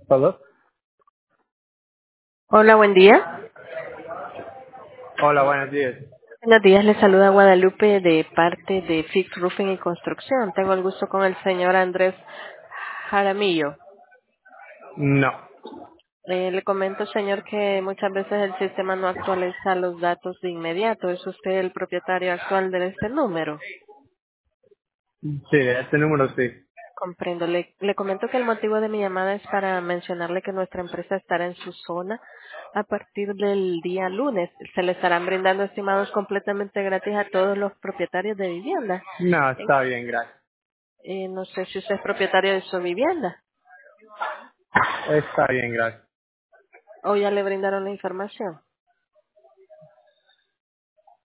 Hello. Hola, buen día. Hola, buenos días. Buenos días, le saluda Guadalupe de parte de Fix Roofing y Construcción. Tengo el gusto con el señor Andrés Jaramillo. No. Le comento, señor, que muchas veces el sistema no actualiza los datos de inmediato. ¿Es usted el propietario actual de este número? Sí, este número sí. Comprendo. Le comento que el motivo de mi llamada es para mencionarle que nuestra empresa estará en su zona a partir del día lunes. Se le estarán brindando estimados completamente gratis a todos los propietarios de vivienda. No, está bien, gracias. No sé si usted es propietario de su vivienda Está bien, gracias. o ya le brindaron la información.